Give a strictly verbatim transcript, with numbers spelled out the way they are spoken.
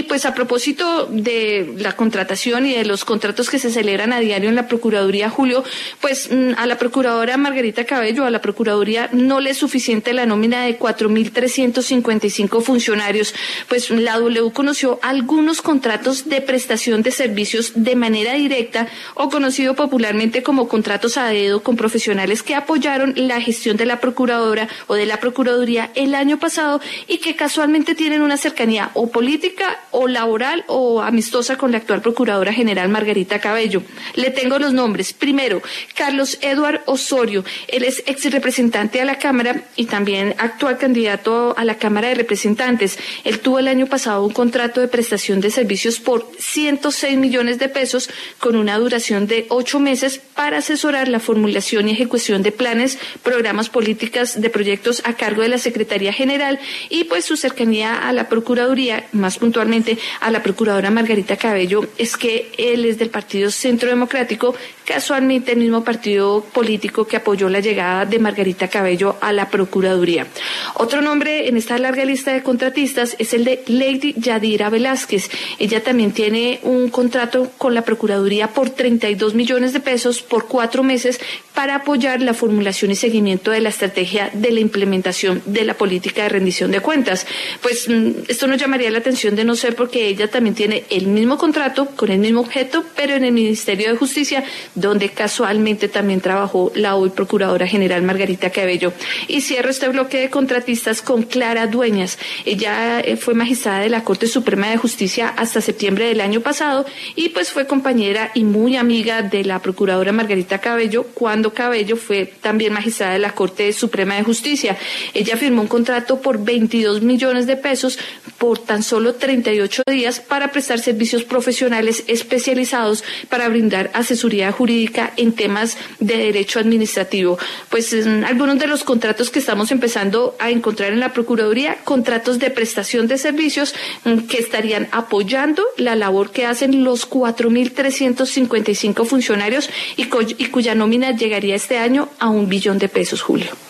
pues a propósito de la contratación y de los contratos que se celebran a diario en la Procuraduría, Julio, pues a la Procuradora Margarita Cabello, a la Procuraduría no le es suficiente la nómina de cuatro mil trescientos cincuenta y cinco funcionarios, pues la W conoció algunos contratos de prestación de servicios de manera directa o conocido popularmente como contratos a dedo con profesionales que apoyaron la gestión de la Procuradora o de la Procuraduría el año pasado y que casualmente tienen una cercanía o política o laboral o amistosa con la actual Procuradora General Margarita Cabello. Le tengo los nombres. Primero, Carlos Eduard Osorio. Él es ex representante a la Cámara y también actual candidato a la Cámara de Representantes. Él tuvo el año pasado un contrato de prestación de servicios por ciento seis millones de pesos con una duración de ocho meses para asesorar la formulación y ejecución de planes, programas, políticas de proyectos a cargo de la Secretaría General y pues su cercanía a la Procuraduría, más puntualmente a la Procuradora Margarita Cabello, es que él es del Partido Centro Democrático, casualmente el mismo partido político que apoyó la llegada de Margarita Cabello a la Procuraduría. Otro nombre en esta larga lista de contratistas es el de Lady Yadira Velázquez. Ella también tiene un contrato con la Procuraduría por treinta y dos millones de pesos por cuatro meses para apoyar la formulación y seguimiento de la estrategia de la implementación de la política de rendición de cuentas. Pues esto nos llamaría la atención de no ser porque ella también tiene el mismo contrato con el mismo objeto, pero en el Ministerio de Justicia, donde casualmente también trabajó la hoy Procuradora General Margarita Cabello. Y cierro este bloque de contratistas con Clara Dueñas. Ella fue magistrada de la Corte Suprema de Justicia hasta septiembre del año pasado y pues fue compañera y muy amiga de la Procuradora Margarita Cabello cuando Cabello fue también magistrada de la Corte Suprema de Justicia. Ella firmó un contrato por veintidós millones de pesos por tan solo treinta y ocho días para prestar servicios profesionales especializados para brindar asesoría jurídica en temas de derecho administrativo. Pues algunos de los contratos que estamos empezando a encontrar en la Procuraduría, contratos de prestación de servicios que estarían apoyando la labor que hacen los cuatro mil trescientos cincuenta y cinco funcionarios y, y cuya nómina llegaría este año a un billón de pesos, Julio.